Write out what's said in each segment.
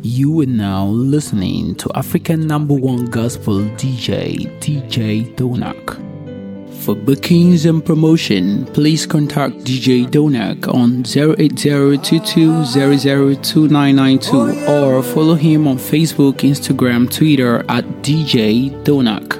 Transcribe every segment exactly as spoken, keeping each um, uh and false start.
You are now listening to African number one gospel D J, D J Donak. For bookings and promotion, please contact D J Donak on zero eight zero two two zero zero two nine nine two or follow him on Facebook, Instagram, Twitter at D J Donak.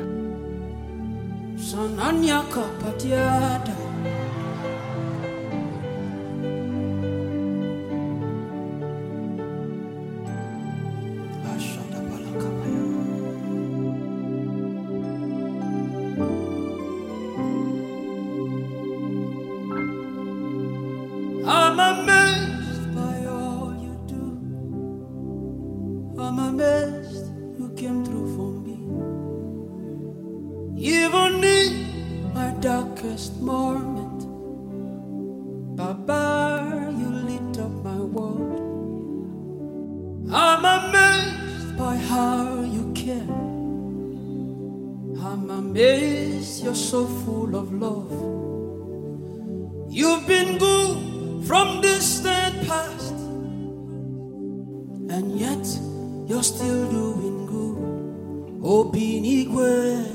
I'm amazed by all you do. I'm amazed you came through for me. Even in my darkest moment, Baba, you lit up my world. I'm amazed by how you care. I'm amazed you're so full of love. You've been good from distant past, and yet you're still doing good. Obinigwe,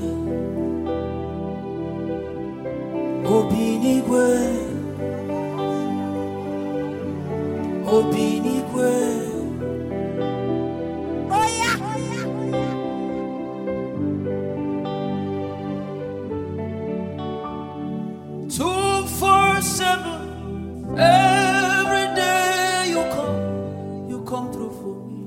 Obinigwe, Obinigwe. Oh yeah. Two, four, seven. Every day you come, you come through for me.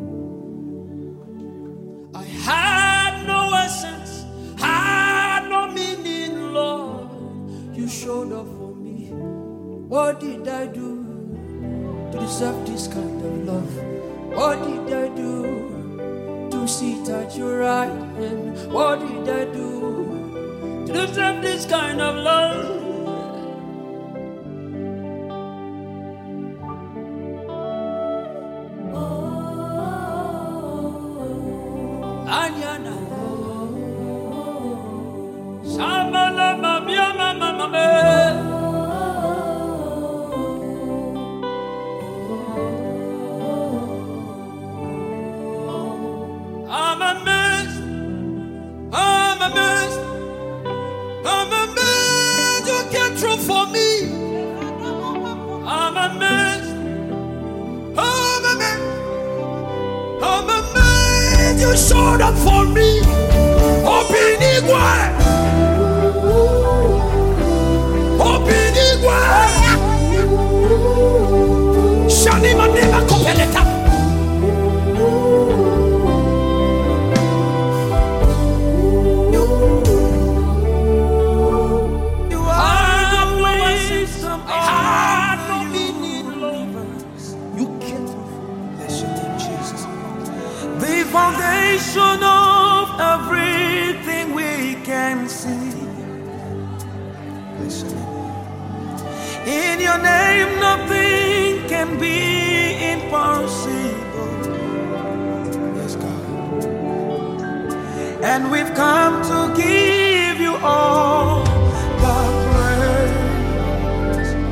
I had no essence, had no meaning, Lord. You showed up for me. What did I do to deserve this kind of love? What did I do to sit at your right hand? What did I do to deserve this kind of love? Anyana, Shamala, Mamia, Mama, I'm amazed, I'm amazed, I'm amazed you came through for me. I'm amazed, I'm amazed, I'm amazed you showed up for me. Obinigwe, Obinigwe, Shani Manema Kopeleta. You have no wisdom, I had no meaning, lovers. You came through. Bless your name, Jesus. The foundation of everything we can see. In your name, nothing can be impossible. Yes, God. And we've come to give you all the praise.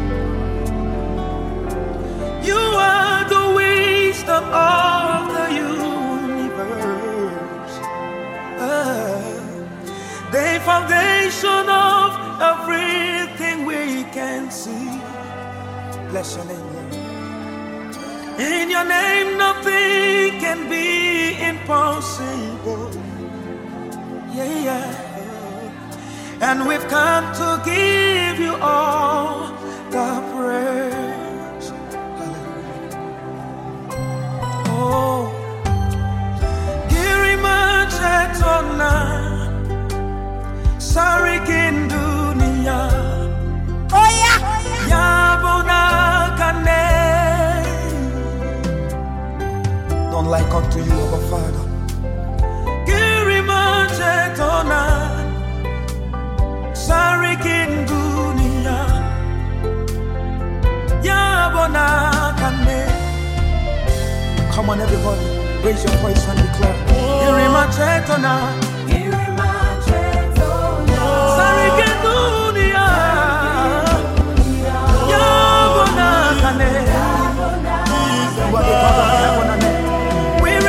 You are the wisdom of the universe. The foundation of everything we can see. Bless your name, Lord. In your name, nothing can be impossible. Yeah, yeah. And we've come to give you all the praise. Hallelujah. Oh, Girima Chetona. Sorry, can dunia. Oh yeah. Yabona kane. None like unto you, our Father. Girima Chetona. Sorry, can dunia. Yabona kane. Come on, everybody, raise your voice and declare. Girima Chetona. Sorry, get dunia. Yabona kane. We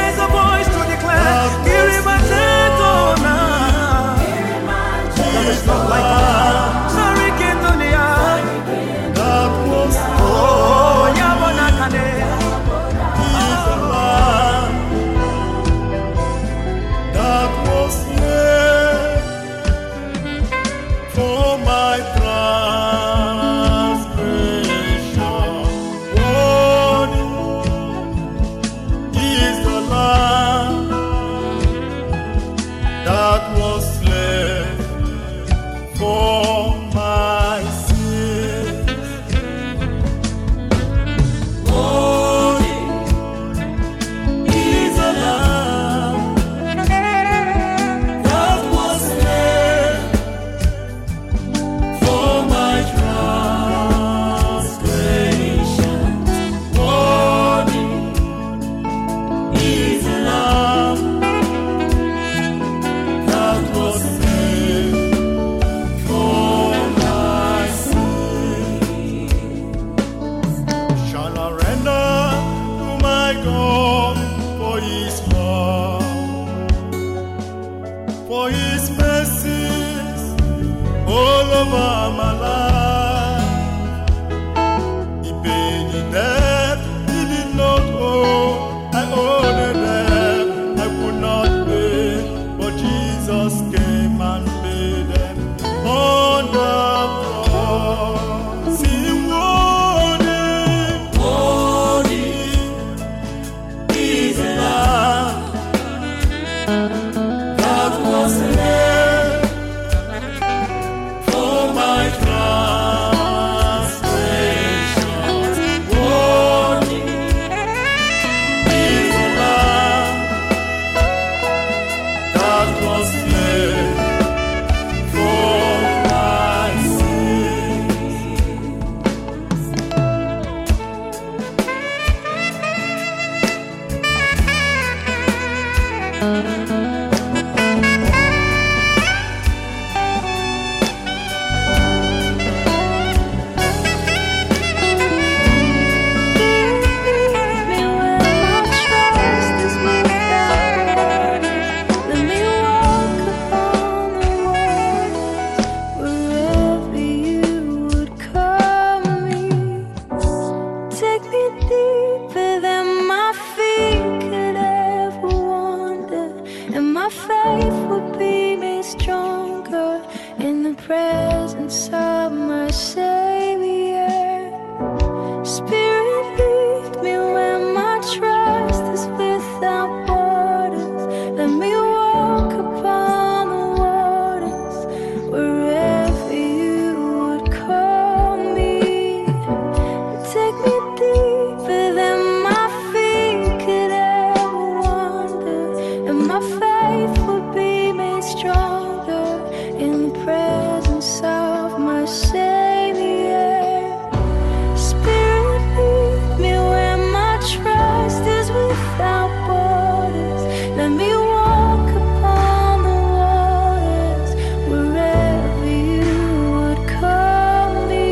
His love, for His mercies all over my life. He paid the debt He did not owe. I owed a debt I could not pay, but Jesus came and paid them on the cross. Sing worthy, worthy is the Lamb that was slain for my transgressions. Worthy is the Lamb that was slain for my presence of my Savior. Spirit, lead me where my trust is without borders. Let me walk upon the waters wherever you would call me. Take me deeper than my feet could ever wander, and my faith will be made stronger in the presence of my Savior. Spirit, lead me where my trust is without borders. Let me walk upon the waters wherever you would call me.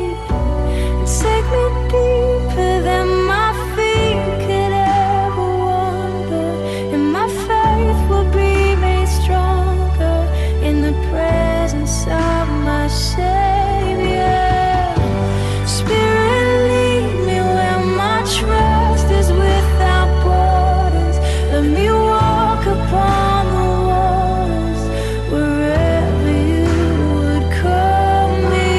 Take me deeper than my feet could ever wander, and my faith will be made stronger in the presence of my Savior. Spirit, lead me where my trust is without borders. Let me walk upon the waters wherever you would call me.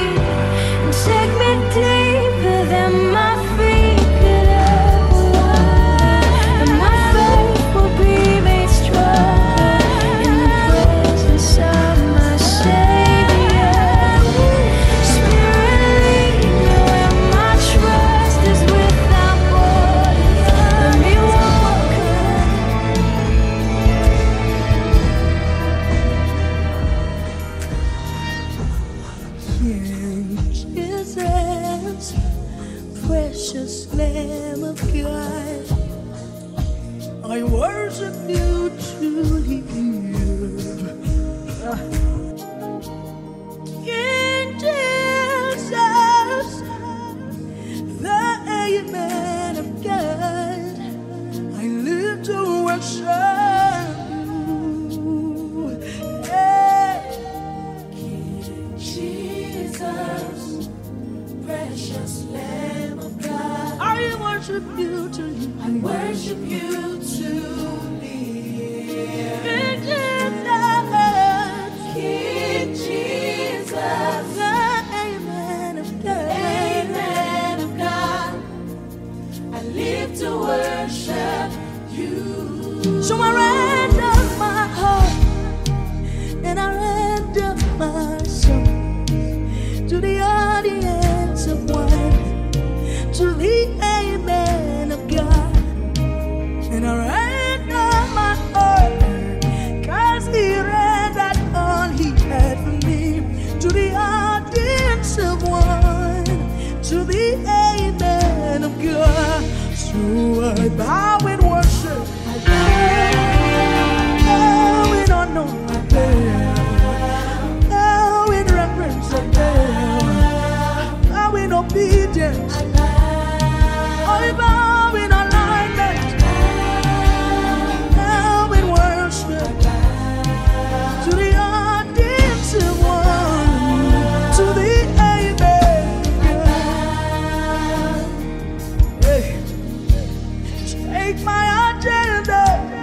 Take me deeper than my feet could ever wander, and my faith will be made stronger in the presence of my Savior. Spirit, lead me where my trust is without borders. Let me walk Jesus, precious Lamb of God, I worship you truly. King Jesus, the Amen of God, I live to worship you. Hey. King Jesus, precious Lamb of God, I worship you truly. I worship you truly. King Jesus, King Jesus, the Amen of God, Amen of God, I live to worship you. So I render my heart and I render my soul to the audience of one, to the Amen of God. And I render my heart, cause He rendered all He had for me, to the audience of one, to the Amen of God. So I bow in worship, I bow in honor, I bow, bow in reverence, I bow, bow in obedience, I bow in alignment, Read my agenda.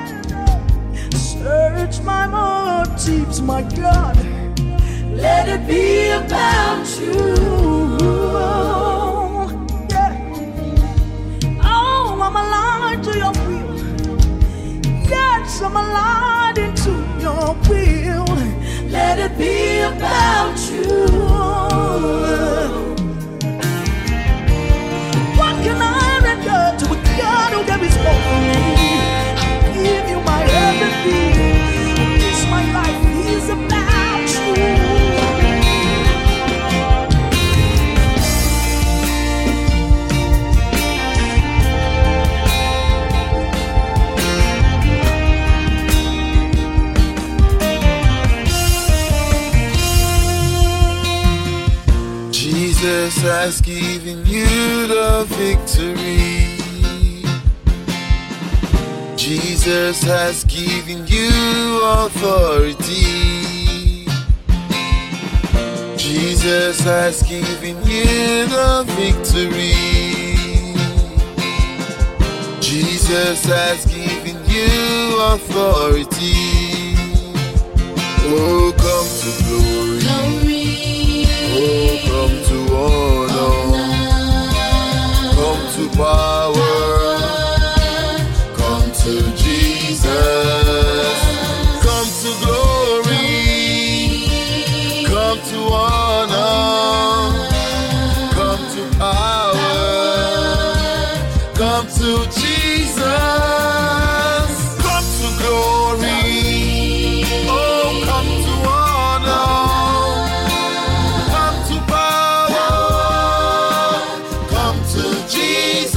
Search my motives, my God. Let it be about you. Yeah. Oh, I'm aligned to your will. Yes, I'm aligned into your will. Let it be about you. What can I render to a God who gave his all for me? I give you my everything. This my life is about you. Jesus has given you the victory. Jesus has given you authority. Jesus has given you the victory. Jesus has given you authority. Oh, come to glory. Oh, come to honor. Come to power. Come to Jesus. Come to glory. Come to honor. Come to power. Come to Jesus. Come to glory. Oh, come to honor. Come to power. Come to Jesus.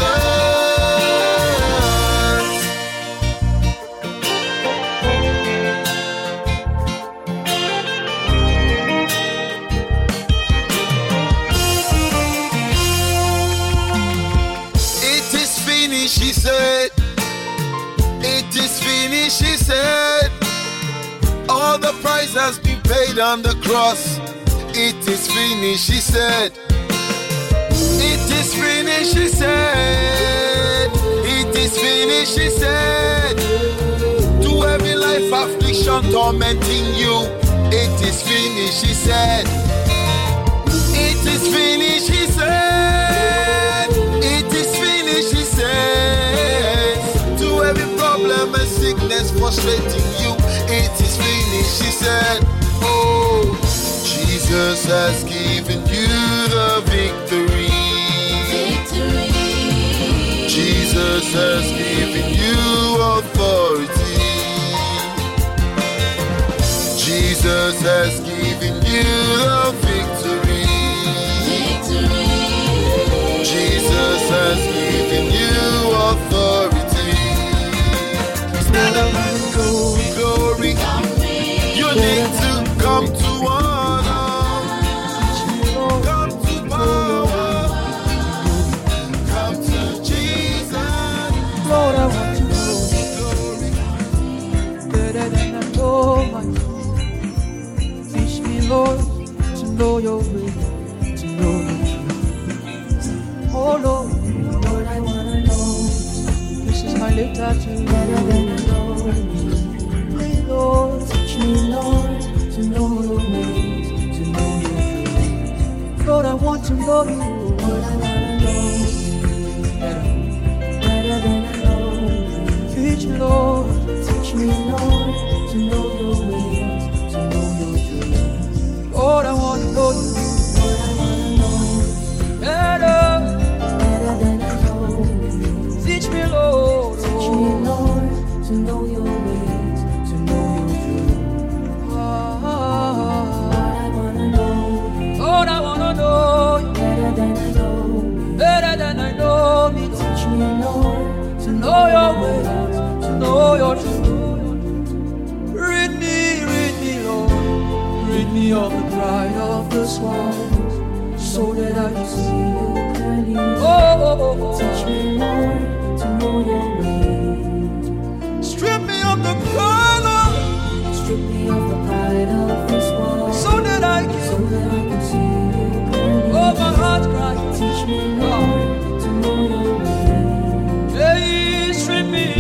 It is finished, he said. It is finished, he said. All the price has been paid on the cross. It is finished, he said. It is finished, he said. It is finished, he said. To every life affliction tormenting you, it is finished, he said. It is finished, he said. It is finished, he said. To every problem and sickness frustrating you, it is finished, he said. Oh, Jesus has given you the victory. Victory. Jesus has given you authority. Jesus has given you the victory. Victory. Jesus has given you authority. Stand up and go, glory. You need to come to honor. Come to power. Come to Jesus. Lord, I want to know better than I know myself. Teach me, Lord, to know your will, to know your truth. Oh Lord, Lord, I want to know. This is my letter to you. Better than I know. Please, Lord, teach me, Lord, to know your ways, to know your truth. Lord, I want to know you. Lord, I want to know. Better than I know. Teach me, Lord. Teach me, Lord, to know your ways, to know your truth. Lord, I want to know you. Lord, I want to know. Better. Better than I know. Teach me, Lord. Teach me, Lord, to know your ways, to know your truth. Ah, Lord, I want to know. Lord, I want to know you. Better than I know. Better than I know me. Teach me, Lord, to know your ways, to know your truth. Rid me, rid me, Lord. Rid me of the pride of this world, so that I can see you clearly. Oh, oh, oh, oh. Teach me, Lord, to know your ways. Strip me of the pride, Lord. Strip me of the pride of this world, so that I can, so that I can see you clearly. Oh, my heart cries. Teach me, Lord, to know your ways. Hey, strip me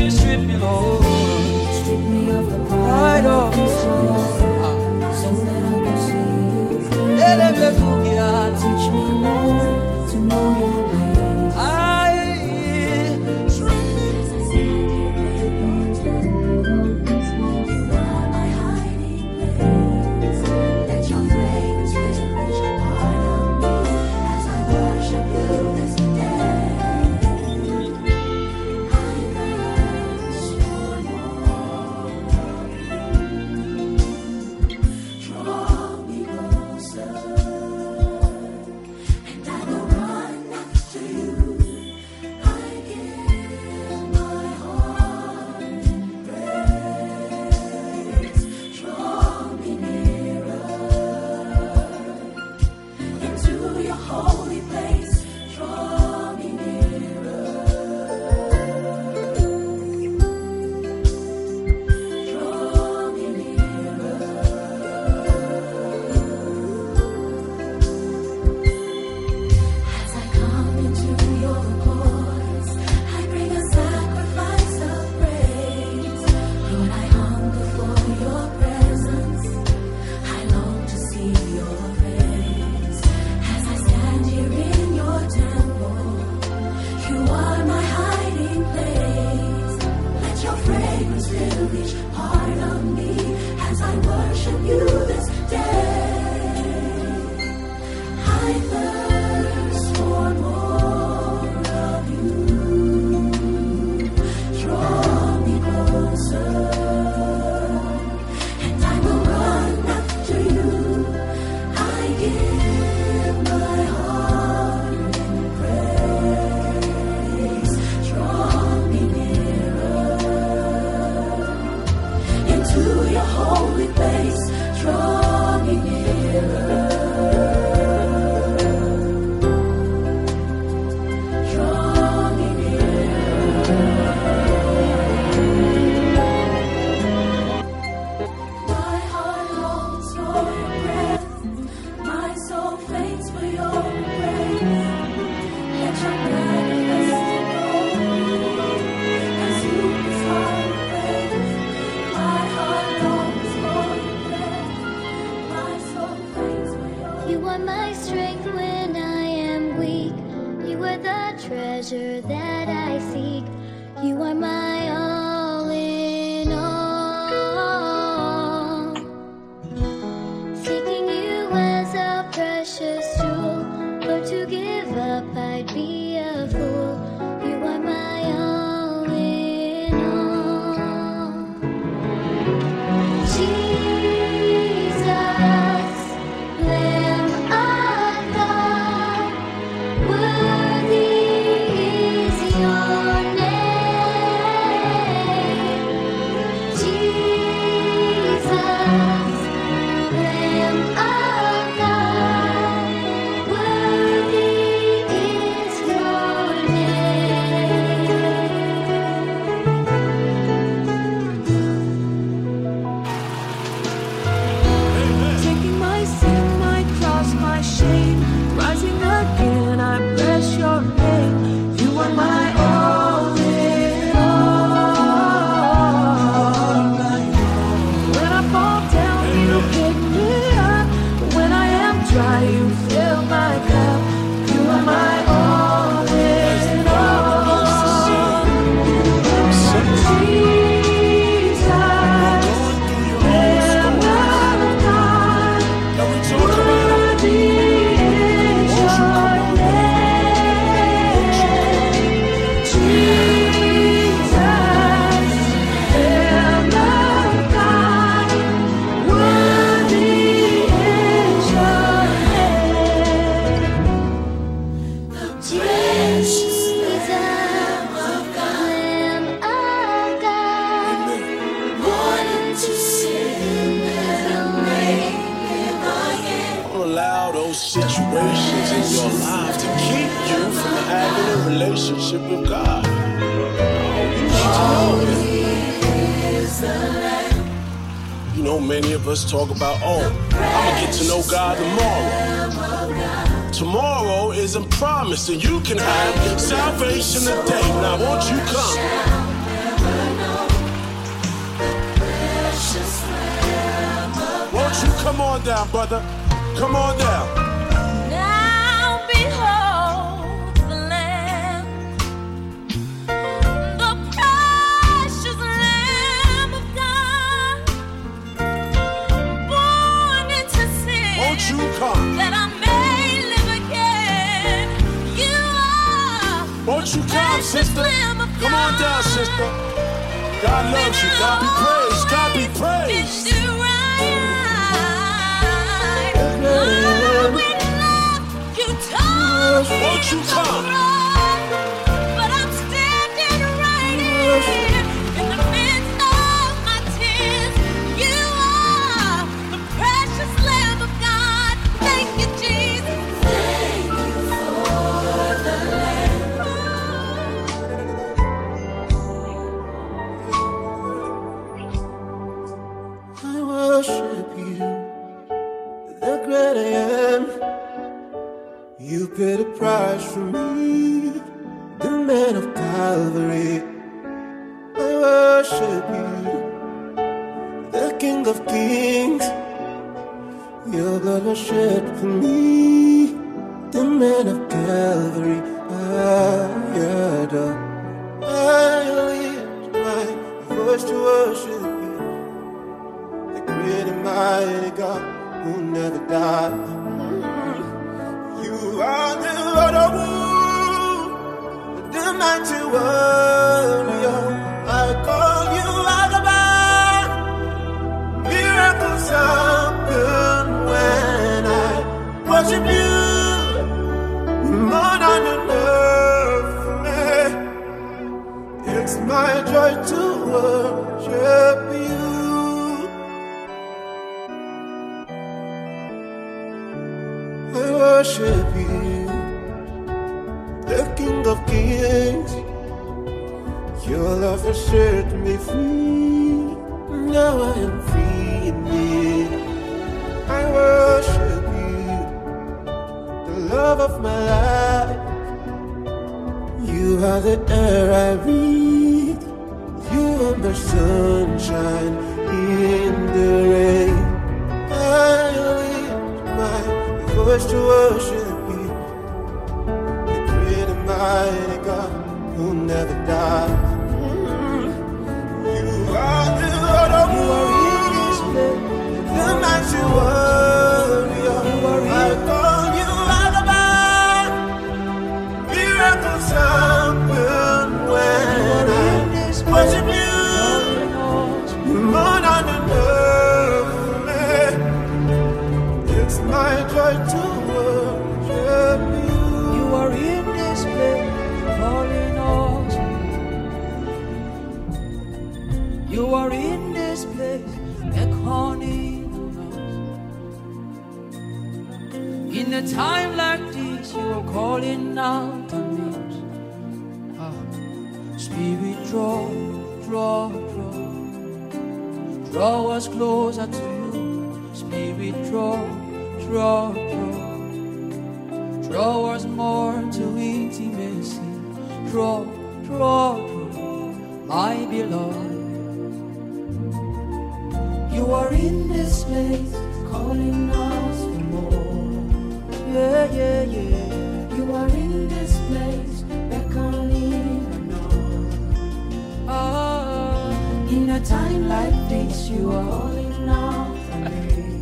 situations in your life to keep you from having a relationship with God. Oh, you need to know that. You know, many of us talk about, oh, I'm gonna get to know God tomorrow. Tomorrow isn't promised, and you can have salvation today. Now, won't you come? Won't you come on down, brother? Come on down. Now behold the Lamb, the precious Lamb of God, born into sin. Won't you come? That I may live again. You are. Won't you come, sister? Come on down, sister. God loves you. God be praised. God be praised. Won't you come? But I'm standing right here in the midst of my tears. You are the precious Lamb of God. Thank you, Jesus. Thank you for the Lamb. I worship you, the great I am. You paid a price for me, the man of Calvary. I worship you, the King of Kings. Your blood was shed for me, the man of Calvary. I adore. I lift my voice to worship you, the great and mighty God who never died. You are the Lord of war, the mighty warrior. I call you Agaba. Miracles happen when I worship you. More than enough for me. It's my joy to worship you. I worship you, the King of Kings. Your love has set me free. Now I am free indeed. I worship you, the love of my life. You are the air I breathe. You are my sunshine in the rain. I lift my voice to worship you, the great and mighty God who never died. You are the Lord of war, the mighty warrior. I call you Agaba. Miracles happen when I worship you. More than enough for me. It's my joy to worship you. You are in this place, calling us. You are in this place, beckoning us. In a time like this, you are calling out on us. Ah. Spirit, draw, draw, draw. Draw us closer to you. Spirit, draw, draw, draw. Draw us more to intimacy. Draw, draw, draw, my beloved. You are in this place, calling us for more. Yeah, yeah, yeah. You are in this place, beckoning us. Ah, in a time like this, you are calling out for me.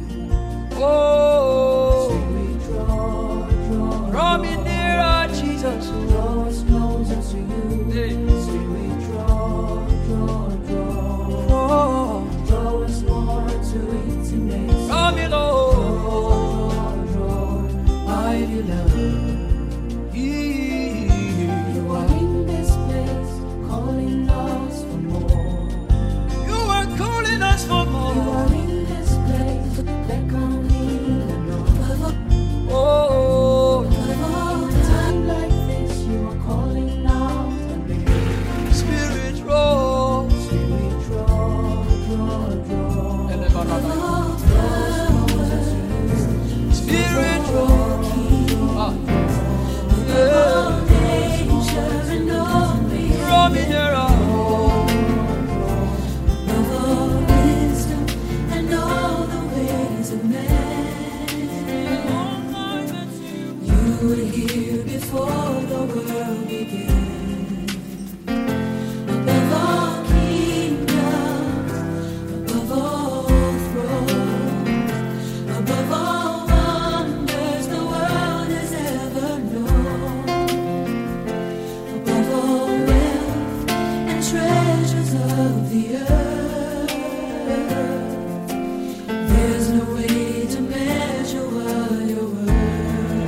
Oh, Spirit, draw, draw, draw me nearer, Jesus. Draw us closer to you. Hey. Spirit, draw, draw, draw, draw, draw us more to intimacy. Draw me, Lord, draw, draw, my beloved. You are in this place, calling us for more. You are calling us for more. You are in this place, beckoning of the earth. There's no way to measure what you're worth.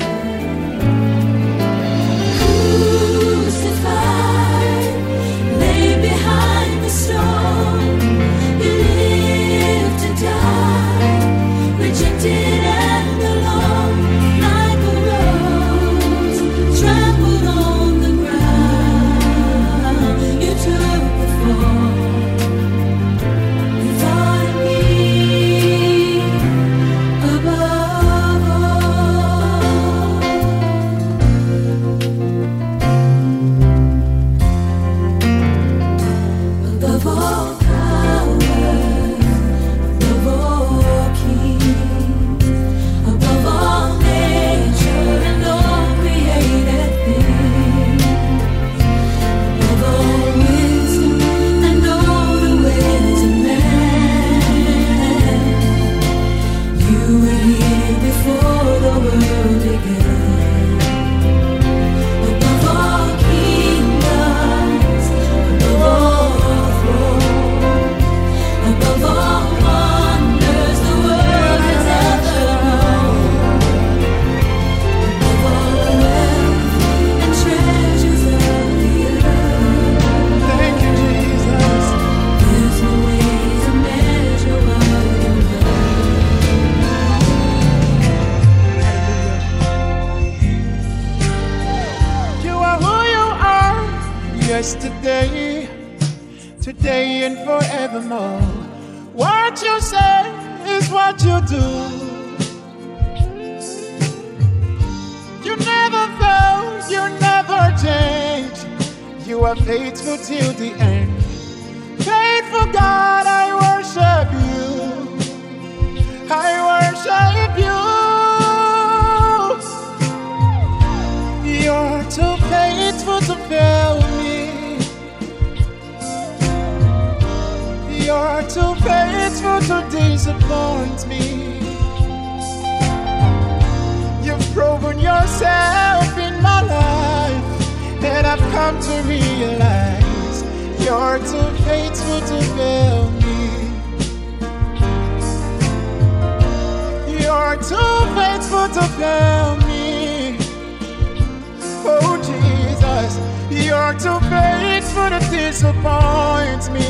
Crucified, laid behind the stone, you live to die, rejected and alone, like a rose trampled on the ground. You took the fall. You thought of me above all. Above all powers, above all kings, above all nature and all created things, above all wisdom and all the ways of man. You were here before the world began. Above all kingdoms, above all thrones, above all wonders the world has ever known, above all wealth and treasures of the earth. Thank you, Jesus. There's no way to measure what you're You are who you are, yesterday, today, and forevermore. What you say is what you do. You never fail, you never change. You are faithful till the end. Faithful God, I worship you. I worship you. You're too faithful to fail me. You're too faithful to disappoint me. You've proven yourself in my life, and I've come to realize you're too faithful to fail me. You're too faithful to fail me. Oh Jesus, you're too faithful to disappoint me.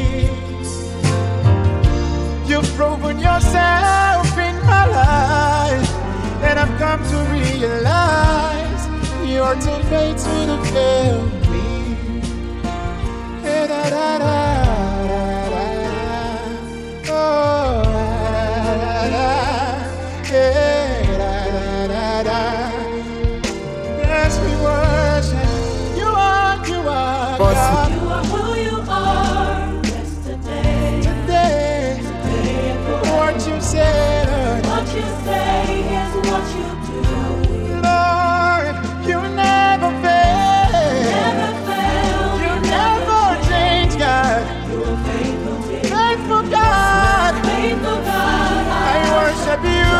You've proven yourself in my life, and I've come to realize you're too faithful to fail me. Eh, da, da, da, da, da, da. Oh, da, da, da. Eh, da, da, da, da. Yes, we worship. You are, you are God. You are who you are, yesterday, Today, today and forever. what you said, What you say is what you do. Lord, you never fail. Never fail, You never change, God. you're faithful, dear. Faithful God, Faithful God, I worship you.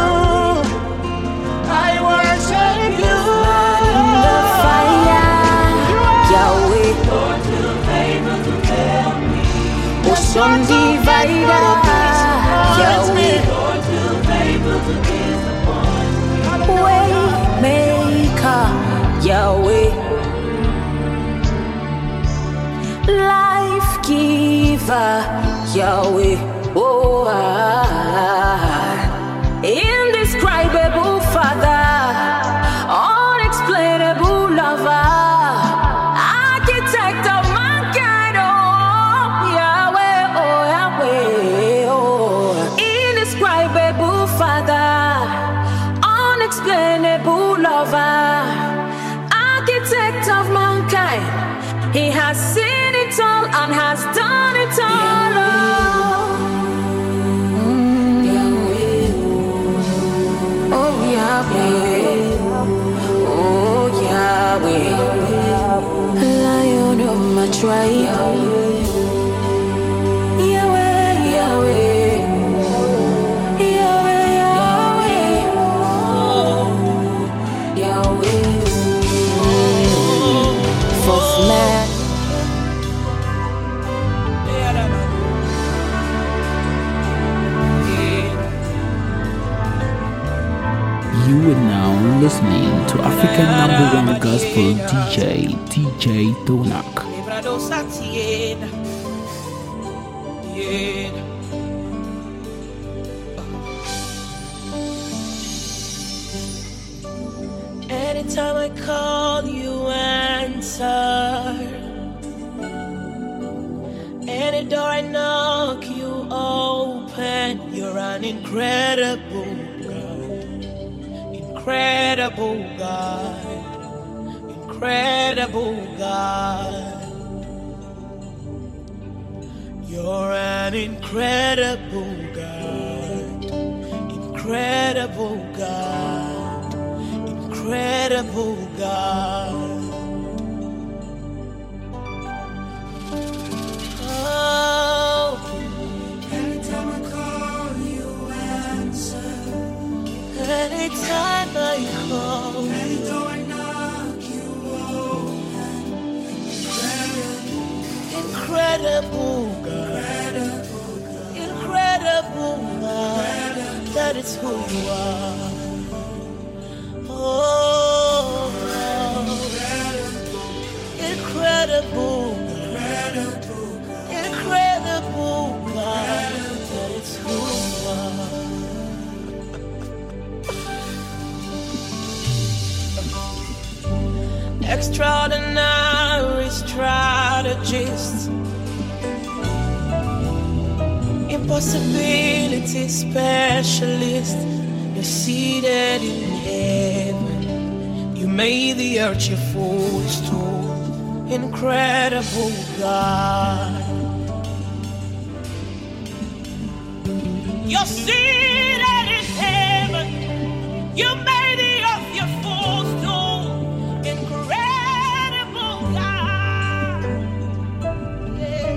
I worship you. The fire, Yahweh, Lord, too faithful to fail me. ocean divider, Yahweh, Lord, too faithful to disappoint me. way maker, Yahweh, life giver, Yahweh, oh, ah, indescribable Father, unexplainable lover, architect of mankind, oh Yahweh, oh Yahweh, oh, indescribable Father, unexplainable lover, architect of mankind. He has seen it all and has done it all. Oh Yahweh, oh Yahweh, Lion of my tribe. Yahweh, Yahweh, Yahweh, Yahweh, Yahweh. Fourth man, You are now listening to African number one gospel D J, D J Donak. Anytime I call, you answer. Any door I knock, you open. You're an incredible God, incredible God, incredible God. You're an incredible God, incredible God, incredible God. Oh, anytime I call, you answer. Anytime I call, any door I knock, you open. Incredible God, incredible God, that is who you are. Oh, incredible God, incredible God, that is who you are. Extraordinary strategist, impossibility specialist. You're seated in heaven. You made the earth your footstool. Incredible God. You're seated in heaven. You made the earth your footstool. Incredible God. Yeah.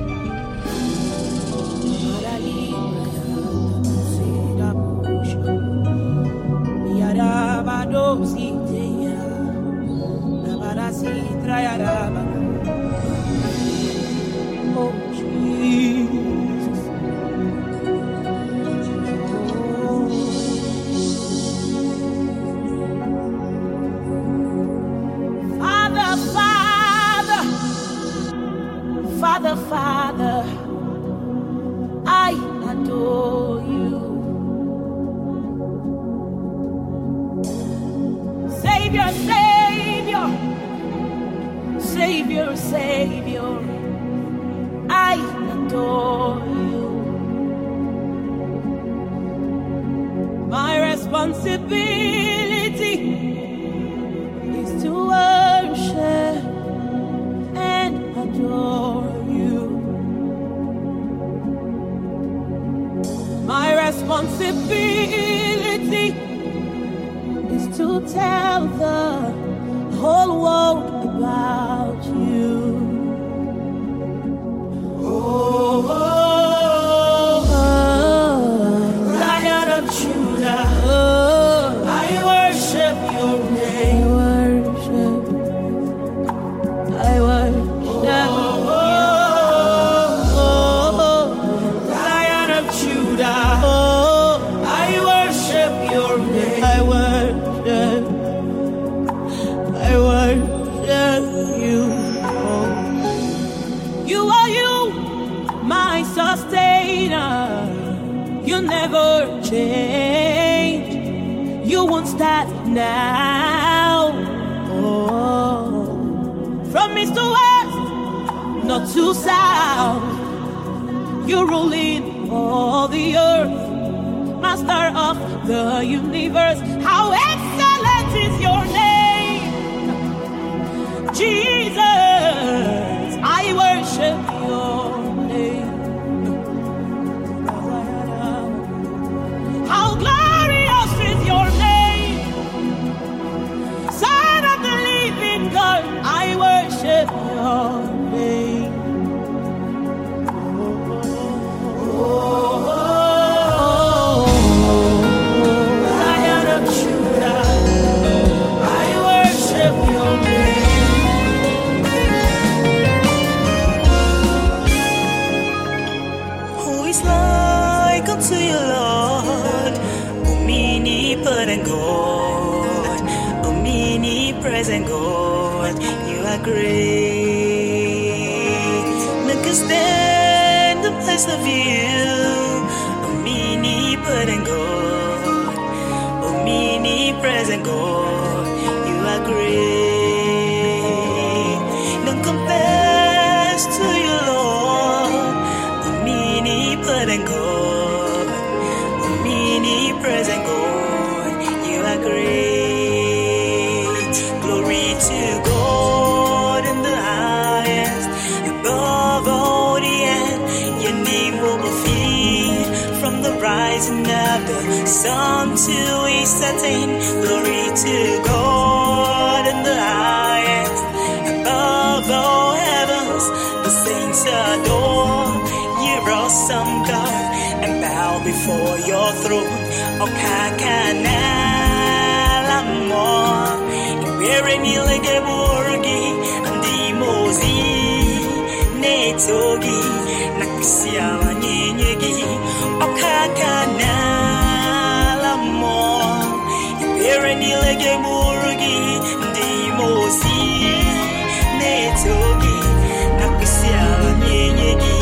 Oh, Jesus. Father, Father, Father, Father, I adore you. Savior, Savior, Savior, Savior, I adore you. My responsibility is to worship and adore you. My responsibility is to tell the whole world about you. Oh, oh, oh, Lion of Judah, oh, I worship your name. I worship, I worship. Oh, oh, oh, Lion of Judah, oh, I worship your name. I worship, I worship you. Oh. You are you, my sustainer. You never change. You won't start now. Oh. From east to west, not to south, you're ruling all the earth, master of the universe. How excellent is your name, Jesus. I worship your name. How glorious is your name, Son of the living God. I worship your name. Oh, oh, oh, Lion of Judah, I worship your name. Who is like unto you, Lord, omnipotent God? omnipresent God, you are great. None can stand the place of you, omnipotent God, omnipresent God, you are great. None compares to you, Lord, omnipotent God, omnipresent God, you are great. Glory to God in the highest, above all the earth, your name will be feared from the rising of the sun to its setting. Glory to God in the highest, above all heavens, the saints adore your awesome God and bow before your throne. Okakana lamo, ibere nilege burgi, andi mozi netogi, nakisiala nyenyegi. Okakana lamo, ibere nilege burgi, andi mozi netogi, nakisiala nyenyegi.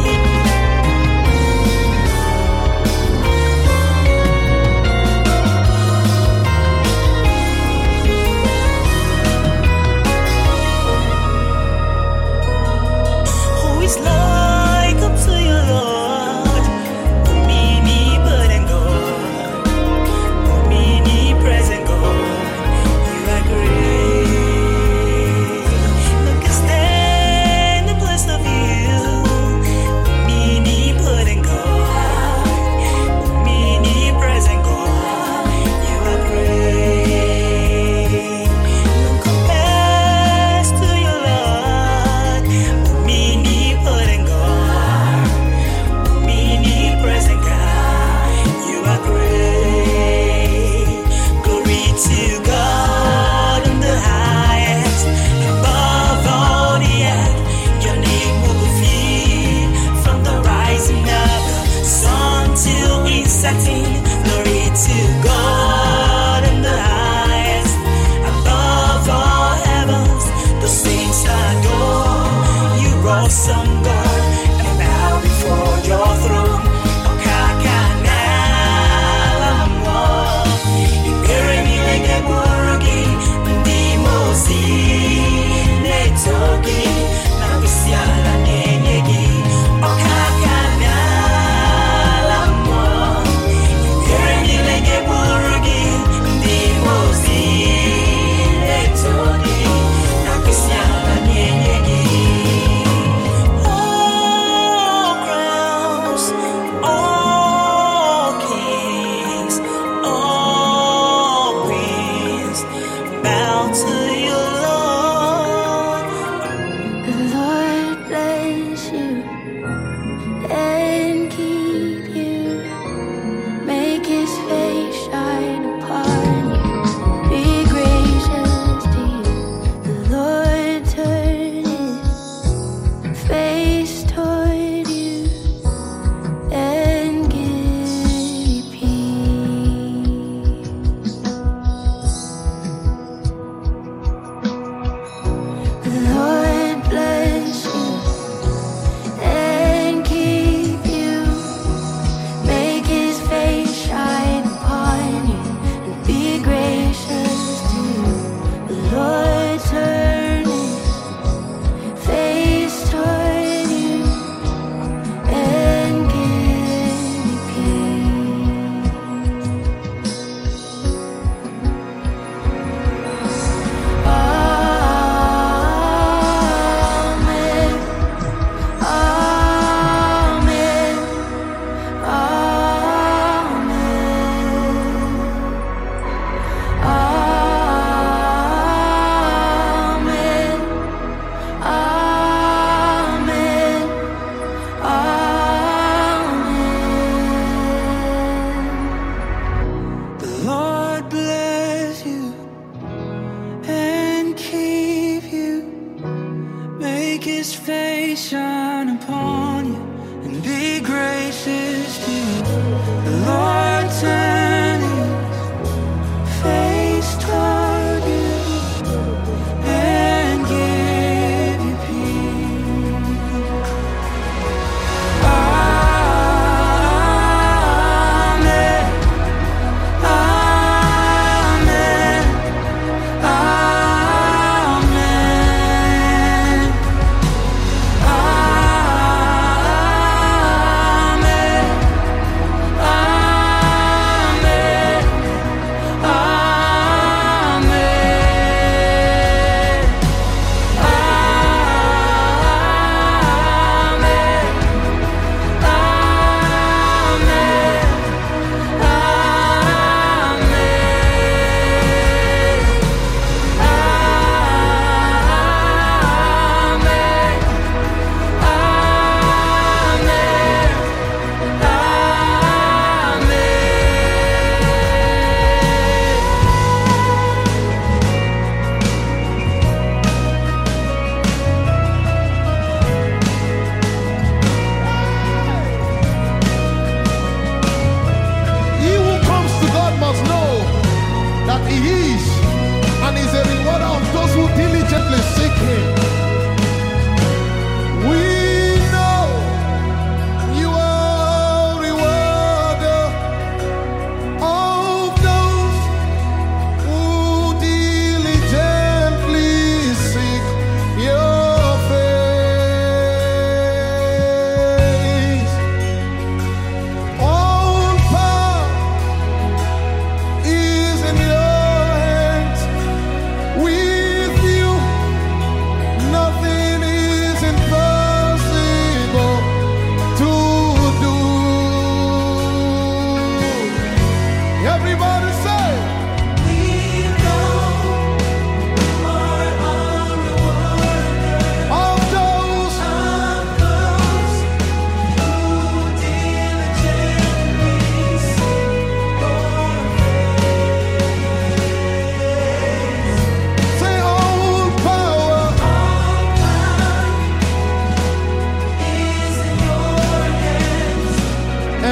Like unto you, Lord, omnipotent God, omnipresent God,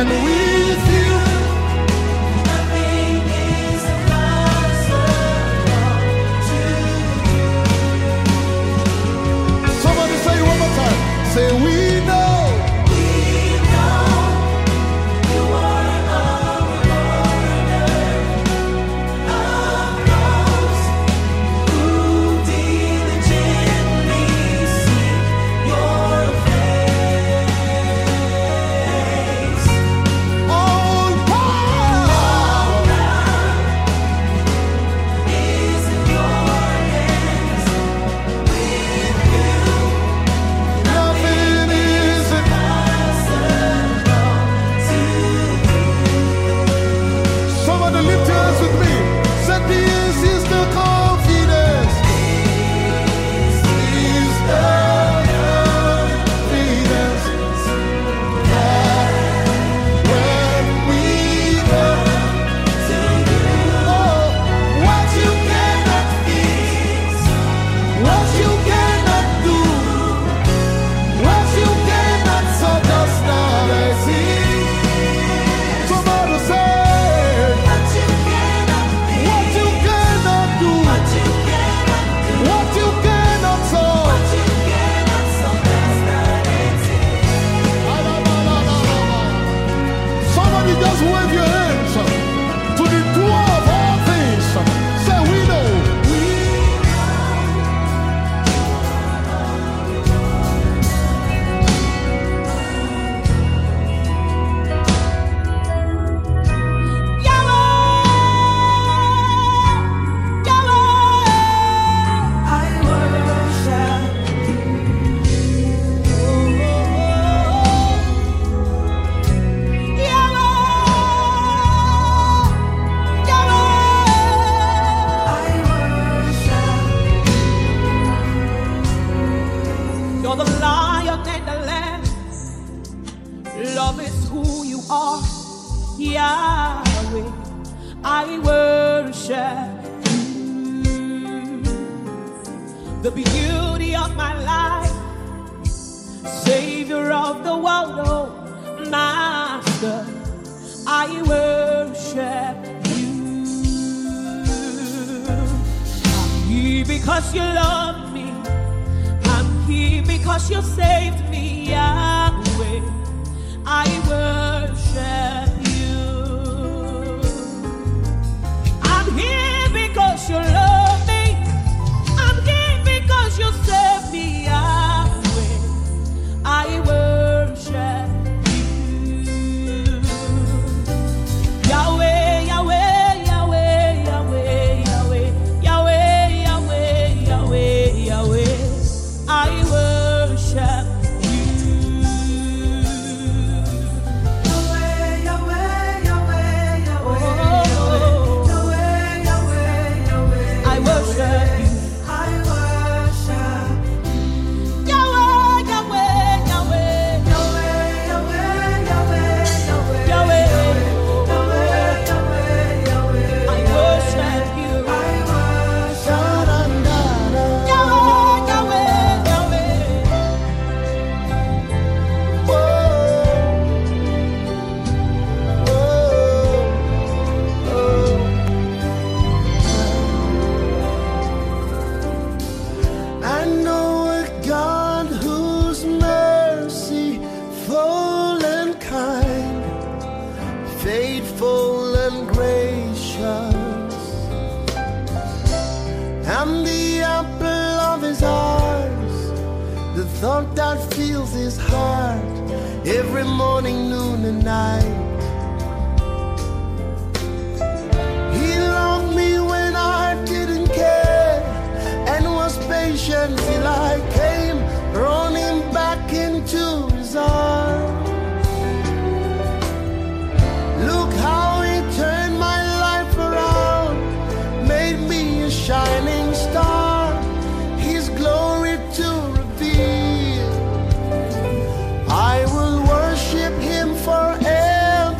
and with you. Nothing is impossible to do. Somebody say it one more time. Say we know. We know you are a rewarder of those who diligently seek your face. All power Is in your hands. With you, nothing is impossible to do. Somebody lift your hands with me. Say this is the confidence. Is the confidence that when we go, oh, what you cannot fix, what you cannot do, what you cannot so does not exist. Somebody say, What you cannot be, what you cannot do, what you cannot do, what you cannot solve. what you cannot solve does not exist. Somebody just wave your hands to the doer of all things. Say we know. We I worship You're the lion and the lamb. Love is who you are, Yahweh. I worship you. The beauty of my life, Savior of the world, oh Master. I worship you. I'm here because you love me. I'm here because you saved me, Yahweh. I worship you. I'm here because you love me. I'm here because you saved me, Yahweh. I worship you. Yahweh, Yahweh, Yahweh, Yahweh, Yahweh, Yahweh, Yahweh, Yahweh, Yahweh. I worship you. Yahweh, Yahweh, Yahweh, Yahweh. Oh, Yahweh, Yahweh, Yahweh. I worship you. I worship Yahweh, Yahweh, Yahweh, Yahweh, Yahweh, Yahweh, Yahweh. Yahweh. Yahweh, Yahweh, Yahweh. I worship you. I worship Yahweh, Yahweh, Yahweh. I know a God whose mercy full and kind, faithful and gracious. I'm the apple of his eyes, the thought that fills his heart every morning, noon, and night. He loved me when I didn't care and was patient till I came running back into his arms. Look how he turned my life around, made me a shining star, his glory to reveal. I will worship him forever.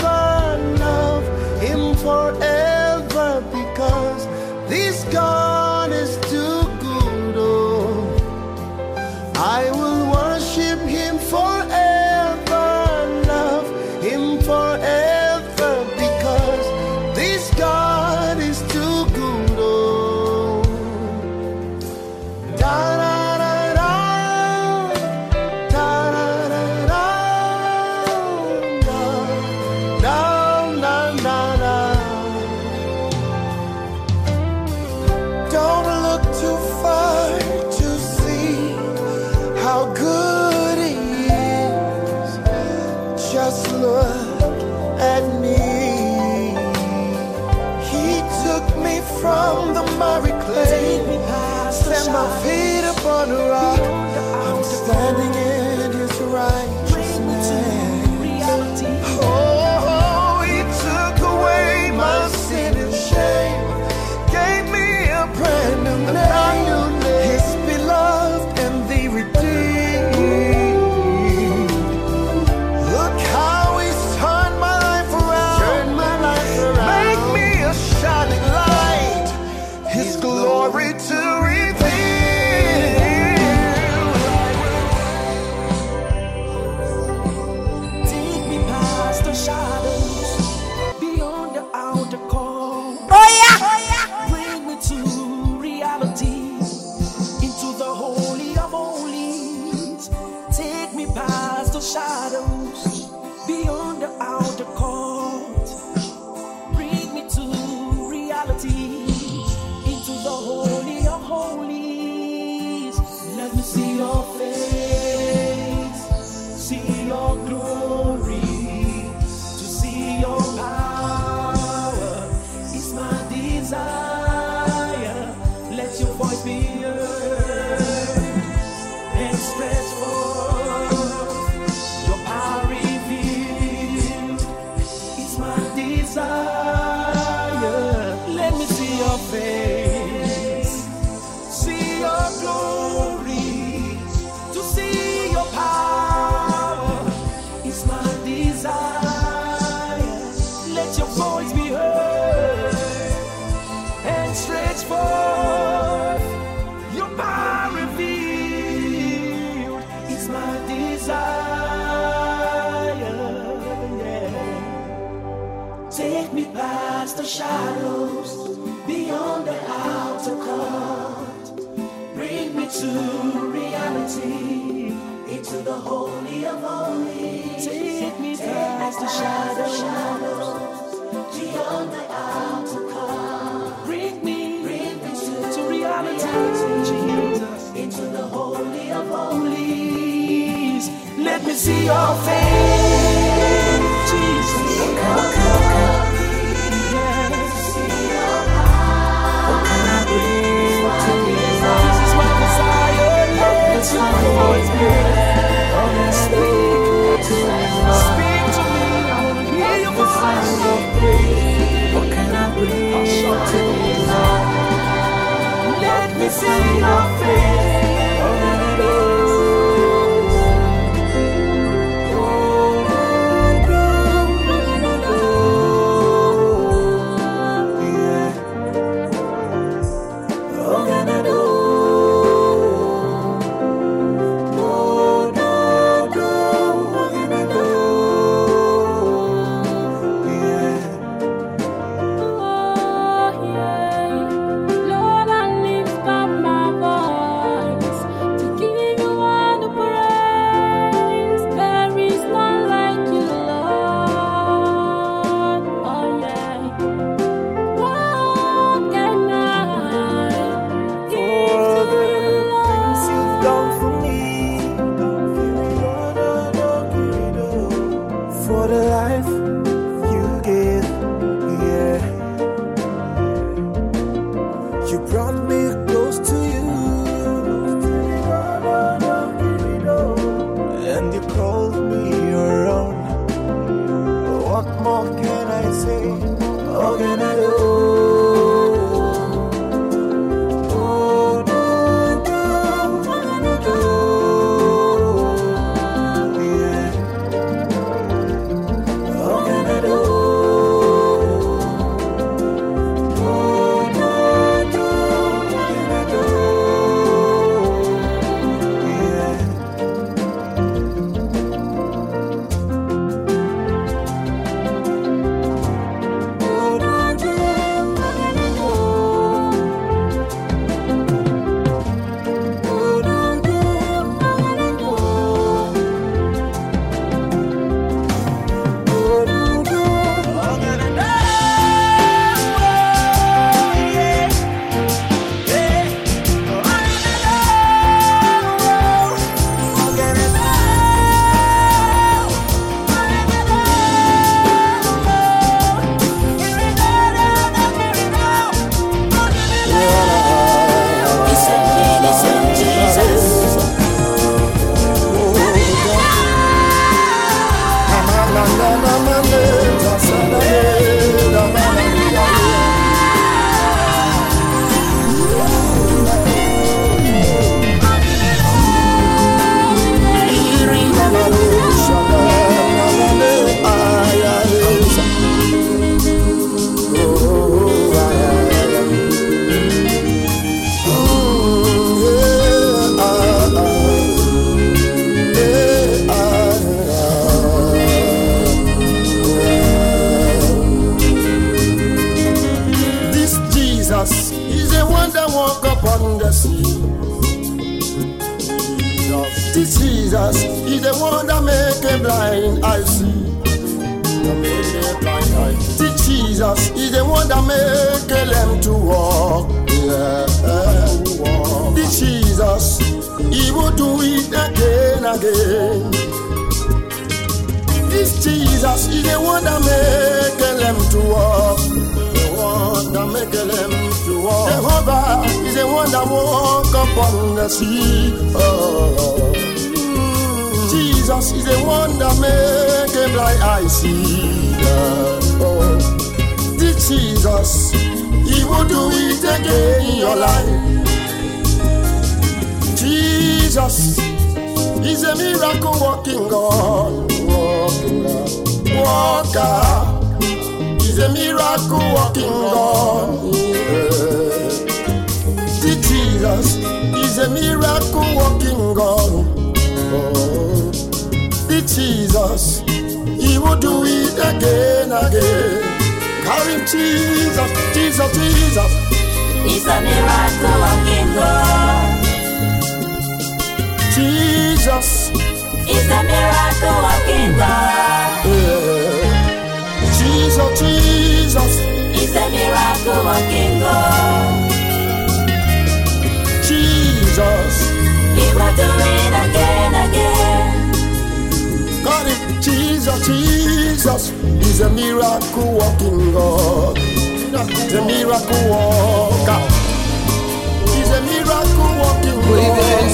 just look at me. He took me from the miry clay, set my feet upon a rock. I'm standing in His righteousness. Oh, He took away my sin and shame, gave me a brand new name, His beloved and the redeemed. Look how He's turned my life around, turned my life around. Make me a shining light, His glory to reveal. Take me past the shadows, beyond the outer court. Oh yeah. Bring me to reality, into the holy of holies. Take me past the shadows, beyond the outer court. Bring me to reality, into the holy of holies. Let me see your face, see your glory, to see your power is my desire. Let your voice be heard and stretch forth your power revealed. It's my desire. Let me see your face, see your glory, to see your power is my desire. Let your voice be heard and stretch forth your power revealed. It's my desire. Yeah. Take me past the shadows, beyond the outer court. Bring me to reality, into the holy of holies. Take me past the shadows, beyond the outer court. Bring me, bring me to, to reality, Jesus, into the holy of holies. Let me see your face, Jesus. This is my desire. Let your voice be heard. Speak to me. Speak to me. I want to hear your voice. What can I bring to you? Let me see your face. Lord, I lift up my voice to give you all the praise. There is none like you, Lord. Oh yeah. What can I give For to the you, things you've done Lord? for me, for the life you gave, yeah. You brought me close to you, and you called me your own. What more can I say? What can I do? Oh, do, do, what can I do? Yeah. What can I do? Oh, do, do, what can I do? Yeah. Oh, do, do, is the one that make a blind eye see. That make a blind eye. The Jesus is the one that make a lame to walk. Yeah, walk. The Jesus, he will do it again, again. This Jesus is the one that make a lame to walk. The one that make a lame to walk. Jehovah is the one that walk upon the sea. Oh. Jesus is the one that make a blind eye see. Oh. This Jesus, he will do it again in your life. Jesus is a miracle working God. Walking God. Walker is a miracle working God. Yeah. The Jesus is a miracle working God. Oh. The Jesus, he will do it again, again. Carry Jesus, Jesus, Jesus. He's a miracle working God. Jesus is a miracle working God. Yeah. Jesus, Jesus is a miracle working God. Jesus, he will do it again, again. Got it. Jesus, Jesus is a miracle working God. The miracle worker. He's a miracle working God.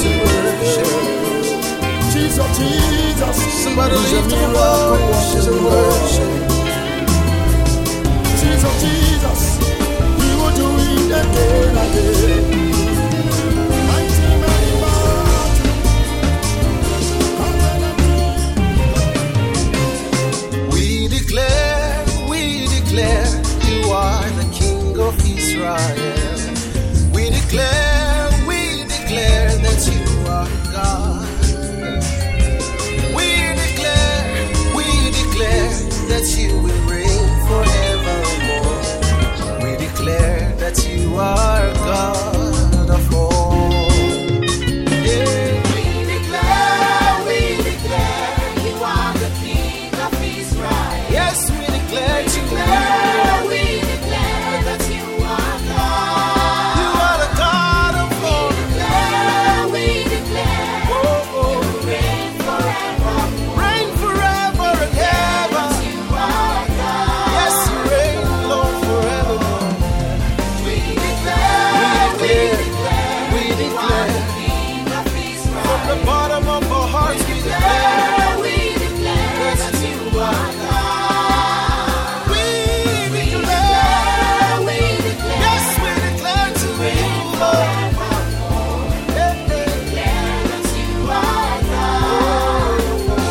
Jesus, Jesus, somebody is a lift miracle worship, working God. Jesus, Jesus, he will do it again, again. Mighty, mighty, mighty. We declare, we declare, you are the King of Israel. We declare, we declare that you are God. We declare, we declare that you will reign forevermore. We declare that you are God of all. Yeah. We declare, we declare, you are the King of Israel. Yes, we declare, we declare, we declare that you are God. You are the God of all. We declare, we declare, oh, oh. you reign forever. Reign forever and ever. You are God. Yes, you reign, Lord, forevermore. We declare, we declare, we declare, the King of Israel. From the bottom of our hearts, we declare, we declare that you are God. We declare, we declare, yes, we declare to you, Lord. Yeah, declare that you are God.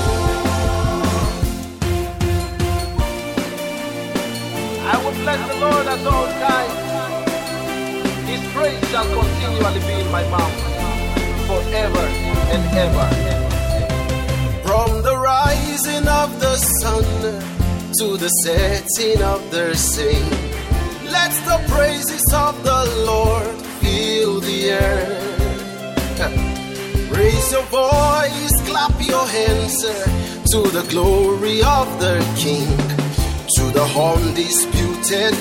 I will bless the Lord at all times. His praise shall continually be in my mouth, forever and ever. From the rising of the sun to the setting of the same, let the praises of the Lord fill the earth. Raise your voice, clap your hands to the glory of the King, to the undisputed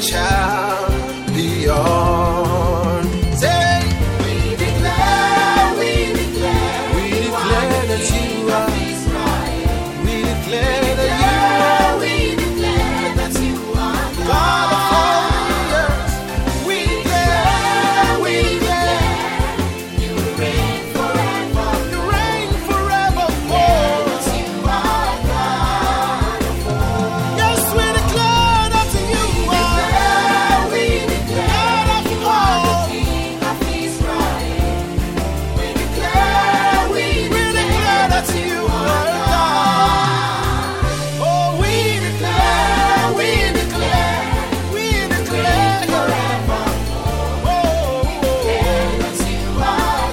champion. Say, we declare, we declare, we declare that you are. We declare that you are. We declare that you are God of all the earth. We declare, we declare, you reign forever. you reign forevermore. You are God. Yes, we declare that you are. We declare God of you all. are the King of Israel. We declare, we We declare that you are God. Oh, we declare, we declare, we declare forever. Oh, Declare that you are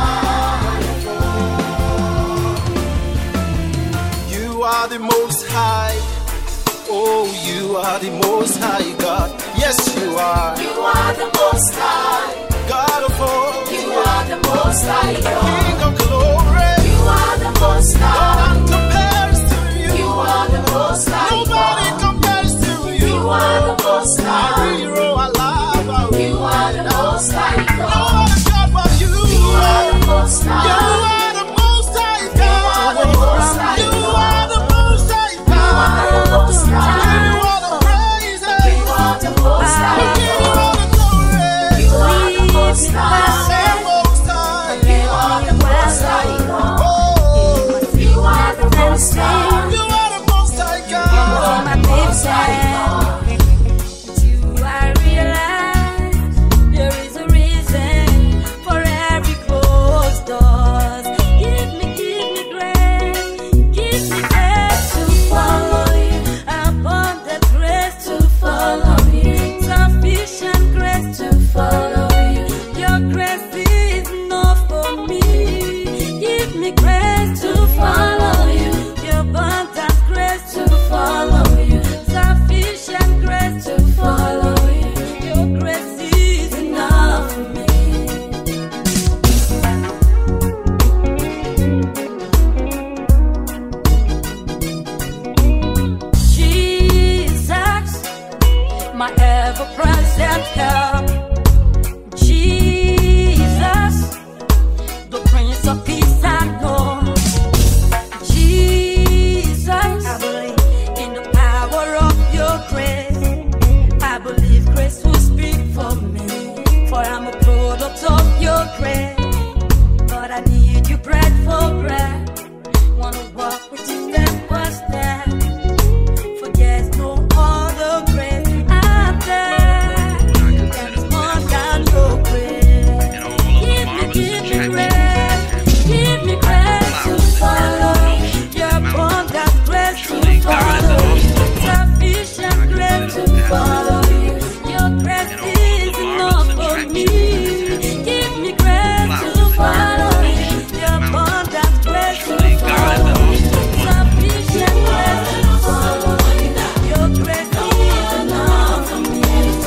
God. you are the most high. Oh, you are the most high God. Yes, you are. You are the most high. God of all. You are the most high God. King of glory. You are the most high. No one compares to you. You are the most high. Nobody compares to you. You are the most high. Our hero, I love our You are the most high No God. other God but you. You are the most You high. are the most high You are God. the most high You God. are the most high You are the God. most high. Give you all the praises. You are the most high We give you God. all the glory. You are the most high. The most high. You are the most high God. Oh, You are the most high. you are the most high You God. are the most high God. You I realize there is a reason for every closed doors. Give me, give me grace, give me grace to follow you. Abundant grace to follow you. Sufficient grace to follow you. Your grace is enough for me. Give me grace to follow you. Your abundant grace to follow you. Sufficient grace to follow you. Your grace is enough for me. Jesus, my ever-present help. Jesus, the Prince of Peace I know. Jesus, I believe in the power of your grace. I believe grace will speak for me, for I'm a product of your grace. But I need you bread for bread. Wanna walk with you step by step. For there's no other grace out there. There's more than your grace. Give me, give me grace. Give me grace to follow. Your abundant grace to follow. Sufficient grace to follow you. Your grace is enough for me. Give me grace to follow you. Your abundant grace to follow. Sufficient grace to follow you. Your grace is enough for me.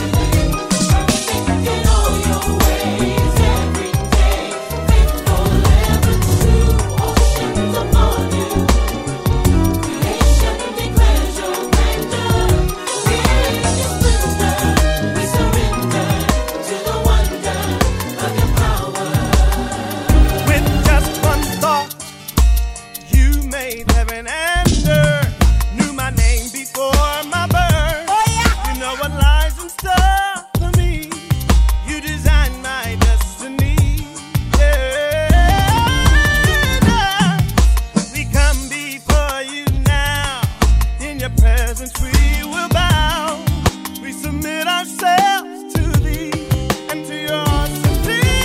In all your ways every day, faithful ever true. Oceans upon you. Creation declares your grandeur. Here in your splendor, we surrender to the wonder of your power. With just one thought, you made heaven and earth. Knew my name before my birth. You know what lies in store for me. You designed my destiny. Yeah. We come before you now. In your presence we will bow. We submit ourselves to thee and to your awesome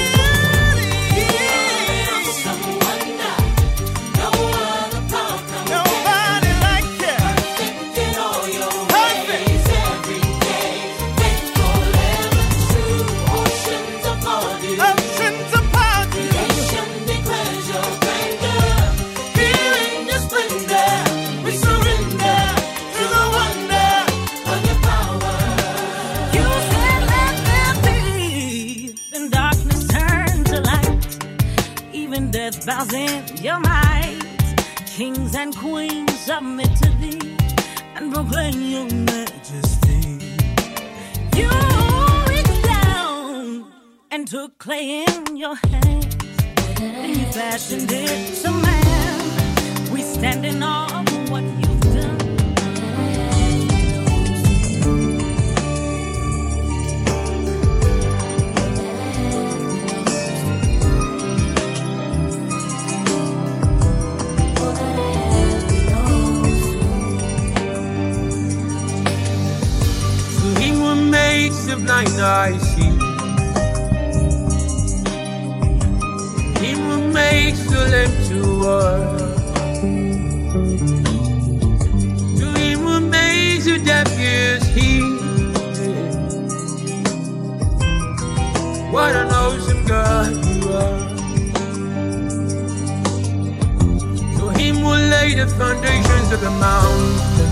Some wonder, no other power compares. Nobody like you. Perfect in all your Perfect. ways every day, faithful ever true. Oceans upon you. Oceans upon you. Creation declares your grandeur. Here in your splendor, we surrender to the wonder of your power. You said let there be, then darkness turned to light. Even death bows in your might. Kings and queens submit to thee and proclaim your majesty. You reached down and took clay in your hands, and you fashioned it to man. We stand in awe of what you've done. To him who makes the blind eye see, him who makes the lame to walk, to him who makes the deaf ears hear. What an awesome God you are. To him who laid the foundations of the mountain,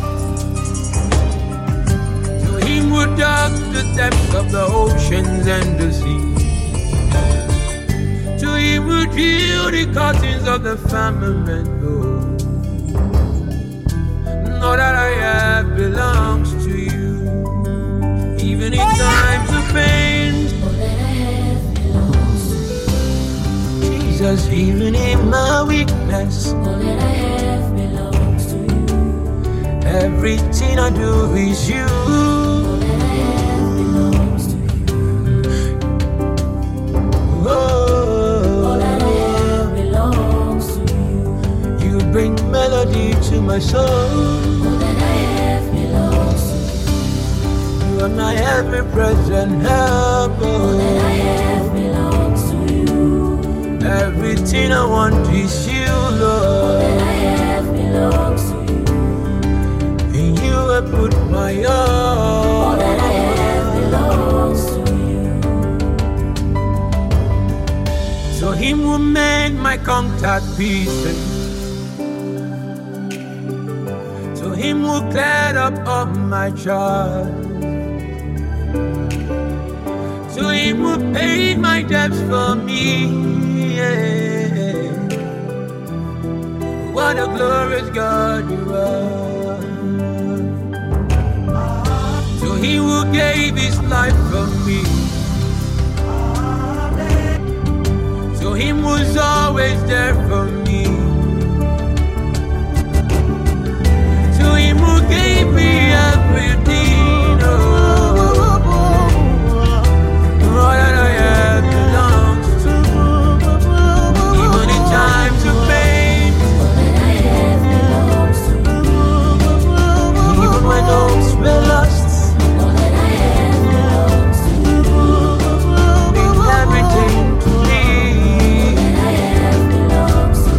him who dug the depths of the oceans and the sea. To him who drew the curtains of the firmament. Oh, all that I have belongs to you. Even in times of pain, All that I have belongs to you. Jesus, even in my weakness, All that I have belongs to you. everything I do is you. All that I have belongs to you. Oh, All that I have belongs to you. you bring melody to my soul. All that I have belongs to you. You are my ever present help. All that I have belongs to you. Everything I want is you, All Lord. that I have belongs to you. In you I put my all. All that I have belongs to you. So him who made my contact pieces, to him who cleared up all my trials, to him who paid my debts for me. Yeah. What a glorious God you are. To him who gave his life for me, to him who's always there for me, to him who gave me everything. Oh, all that I have belongs to you. Even in times of pain, All that I have belongs to you. even when hopes were lost, All that I have belongs to you. mean everything to me. All that I have belongs to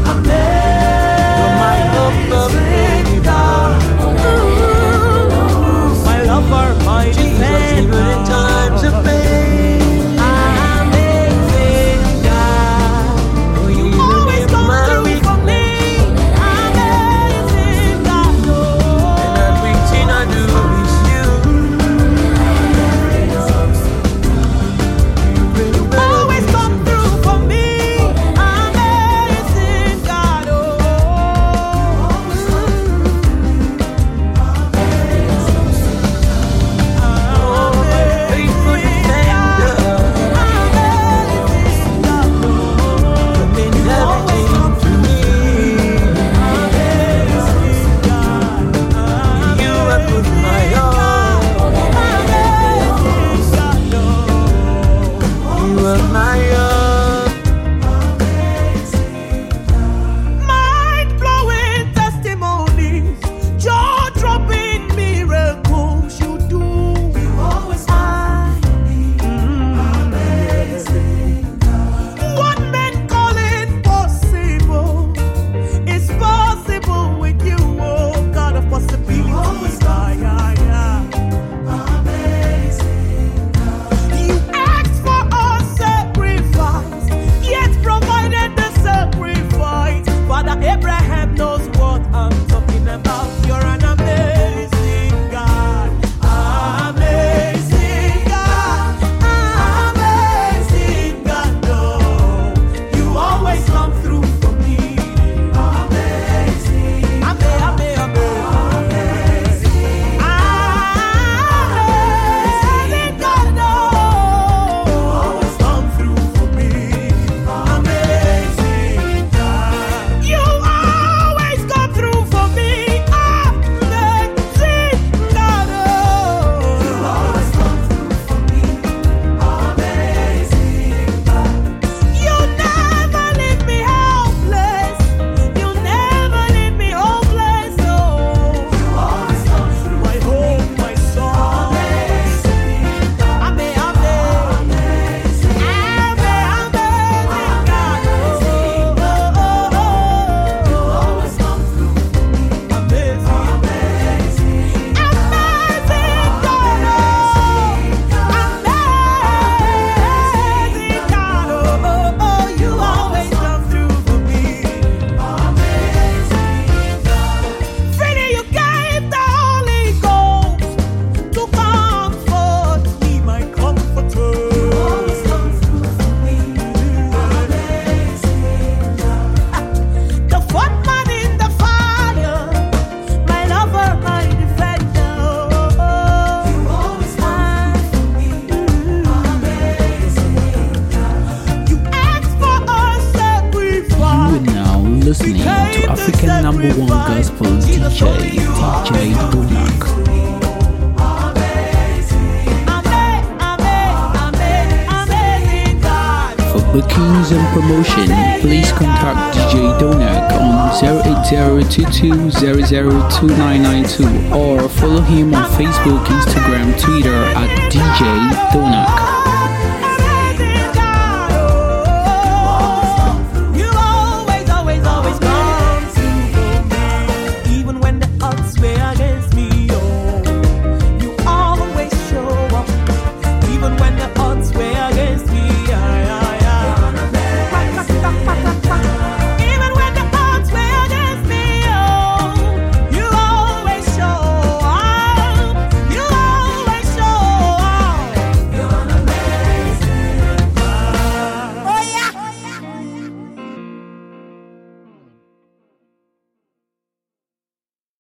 J, D J Donak. For bookings and promotion, please contact D J Donak on zero eight zero two two zero zero two nine nine two or follow him on Facebook, Instagram, Twitter at D J Donak.